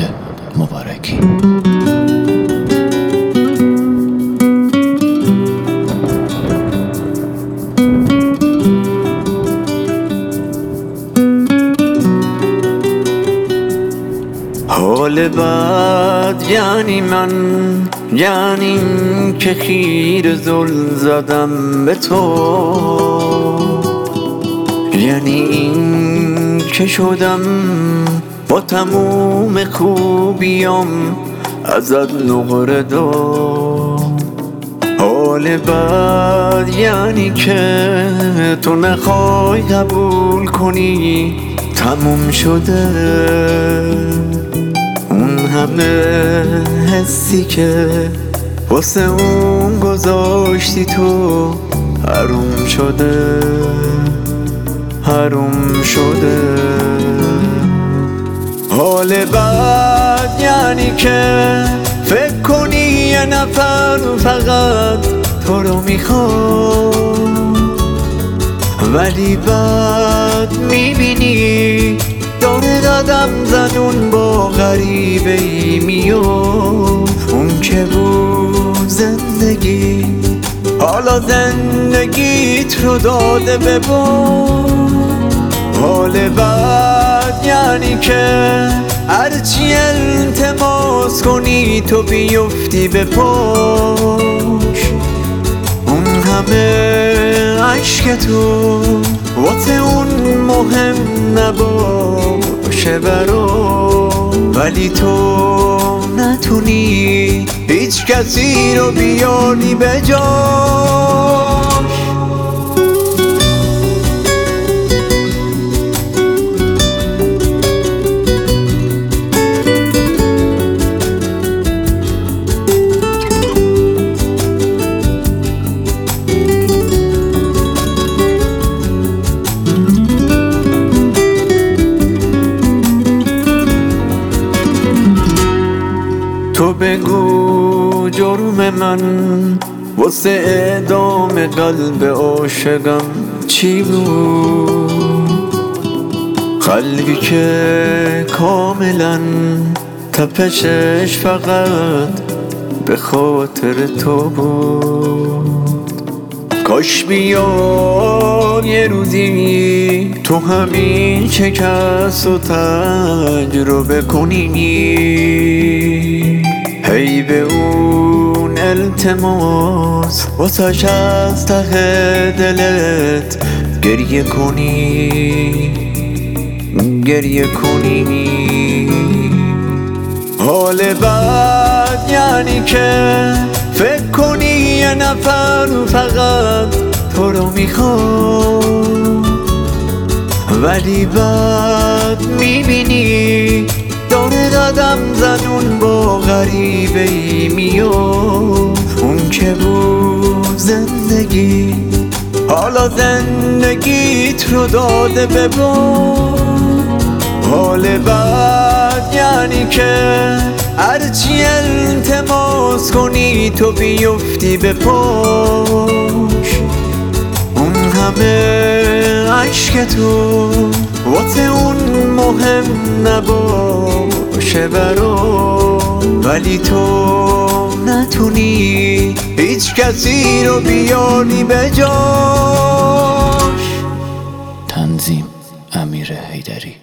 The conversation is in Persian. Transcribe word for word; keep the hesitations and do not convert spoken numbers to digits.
مبارکی. حال بد یعنی من، یعنی این که خیره زل زدم به تو، یعنی این که شدم با تموم خوبیام ازت نقره دار. حال بد یعنی که تو نخوای قبول کنی تموم شده اون همه حسی که واسه اون گذاشتی تو حروم شده، حروم شده. حال بد یعنی که فکر کنی یه نفر فقط تو رو میخواد، ولی بعد میبینی داره قدم زنون با غریبه ای میاد. اون که بود زندگی حالا زندگیت رو داده به باد. حال بد یعنی که هرچی التماس کنی تو بیفتی به پاش. اون همه عشق تو واسه اون مهم نباشه برا، ولی تو نتونی هیچ کسی رو بیاری به جاش. تو بگو جرم من واسه اعدام قلب عاشقم چی بود؟ قلبی که کاملا تپشش فقط به خاطر تو بود. کاش بیاد یه روزی تو همین شکست و تجربه کنی، هی به اون التماس واسش از ته دلت گریه کنی، گریه کنی. حال بد یعنی که فکر کنی یه نفر فقط تو رو میخواد، ولی بعد میبینی داره قدم زنون با غریبه ای میاد. اون که بود زندگی حالا زندگیت رو داده به باد. حال بد یعنی که هرچی التماس کنی تو بیفتی به پاش. اون همه عشق تو واسه اون مهم نباشه برا، ولی تو نتونی هیچ کسی رو بیاری به جاش. تنظیم: امیر حیدری.